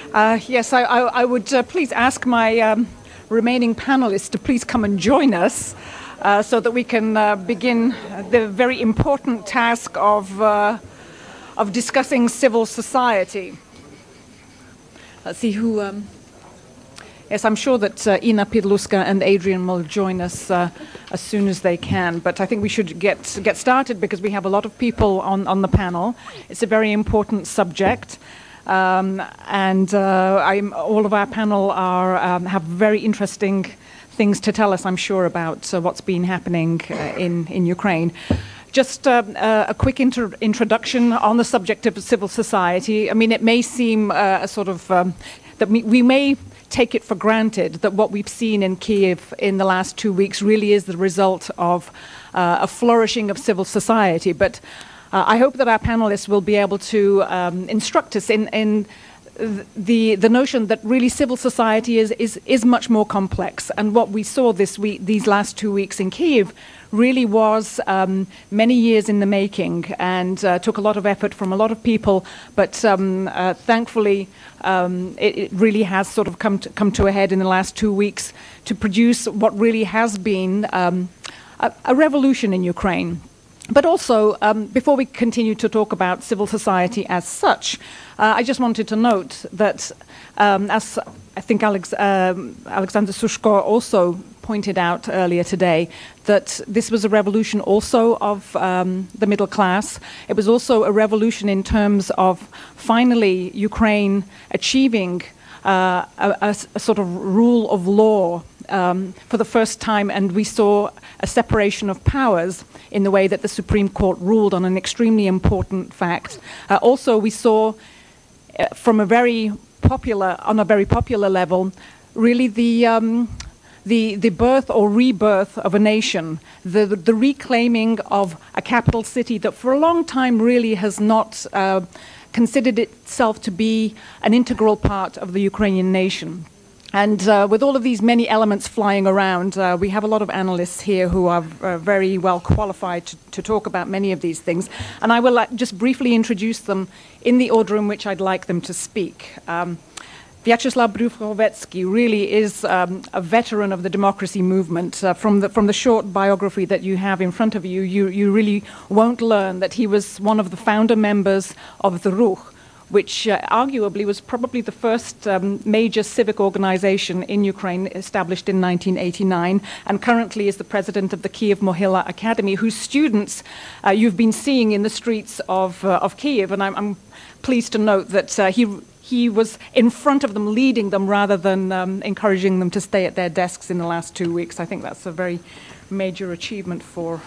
Yes, I would please ask my remaining panelists to please come and join us so that we can begin the very important task of discussing civil society. Let's see who... Yes, I'm sure that Ina Pidluska and Adrian will join us as soon as they can, but I think we should get started because we have a lot of people on the panel. It's a very important subject. And all of our panel have very interesting things to tell us, I'm sure, about what's been happening in Ukraine. Just a quick introduction on the subject of civil society. I mean, it may seem that we may take it for granted that what we've seen in Kiev in the last 2 weeks really is the result of a flourishing of civil society, but I hope that our panelists will be able to instruct us in the notion that really civil society is much more complex. And what we saw these last 2 weeks in Kyiv really was many years in the making and took a lot of effort from a lot of people. But thankfully, it really has sort of come to a head in the last 2 weeks to produce what really has been a revolution in Ukraine. But also, before we continue to talk about civil society as such, I just wanted to note that, as I think Alexander Sushko also pointed out earlier today, that this was a revolution also of the middle class. It was also a revolution in terms of finally Ukraine achieving a sort of rule of law for the first time, and we saw a separation of powers in the way that the Supreme Court ruled on an extremely important fact. Also, we saw on a very popular level, really the birth or rebirth of a nation, the reclaiming of a capital city that for a long time really has not considered itself to be an integral part of the Ukrainian nation. And with all of these many elements flying around, we have a lot of analysts here who are very well qualified to talk about many of these things. And I will just briefly introduce them in the order in which I'd like them to speak. Vyacheslav Brukhovetsky really is a veteran of the democracy movement. From the short biography that you have in front of you, you really won't learn that he was one of the founder members of the Ruch, which arguably was probably the first major civic organization in Ukraine, established in 1989, and currently is the president of the Kiev Mohyla Academy, whose students you've been seeing in the streets of Kiev. And I'm pleased to note that he was in front of them, leading them, rather than encouraging them to stay at their desks in the last 2 weeks. I think that's a very major achievement for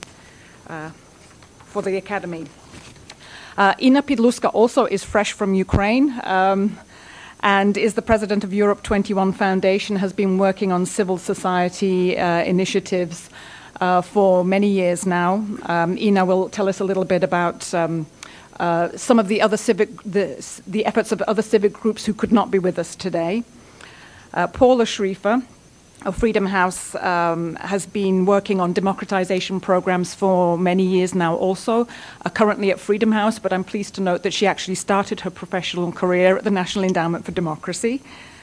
the academy. Ina Pidluska also is fresh from Ukraine and is the president of Europe 21 Foundation, has been working on civil society initiatives for many years now. Ina will tell us a little bit about some of the other the efforts of other civic groups who could not be with us today. Paula Schrieffer of Freedom House has been working on democratization programs for many years now also, currently at Freedom House, but I'm pleased to note that she actually started her professional career at the National Endowment for Democracy.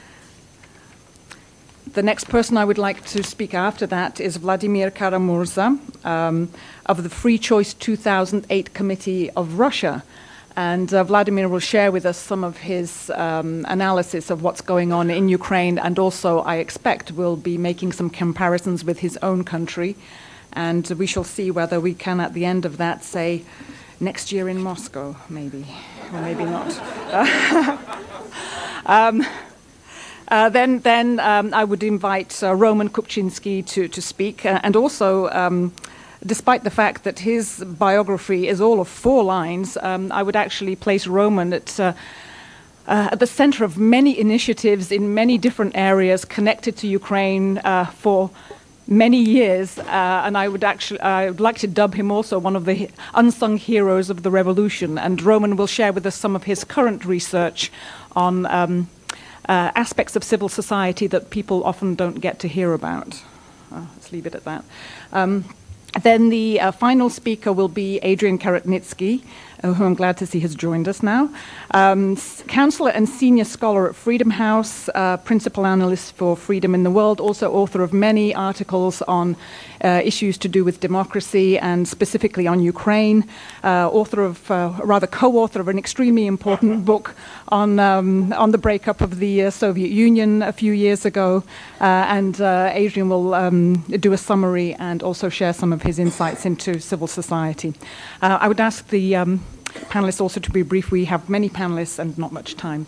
The next person I would like to speak after that is Vladimir Kara-Murza of the Free Choice 2008 Committee of Russia. And Vladimir will share with us some of his analysis of what's going on in Ukraine, and also, I expect, will be making some comparisons with his own country. And we shall see whether we can, at the end of that, say, next year in Moscow, maybe, or maybe not. Then I would invite Roman Kupczynski to speak, and also despite the fact that his biography is all of 4 lines, I would actually place Roman at the center of many initiatives in many different areas connected to Ukraine for many years, and I would like to dub him also one of the unsung heroes of the revolution. And Roman will share with us some of his current research on aspects of civil society that people often don't get to hear about. Let's leave it at that. Then the final speaker will be Adrian Karatnitsky, who I'm glad to see has joined us now. Counselor and senior scholar at Freedom House, principal analyst for Freedom in the World, also author of many articles on issues to do with democracy and specifically on Ukraine, co-author of an extremely important book on the breakup of the Soviet Union a few years ago. And Adrian will do a summary and also share some of his insights into civil society. I would ask the panelists also to be brief. We have many panelists and not much time.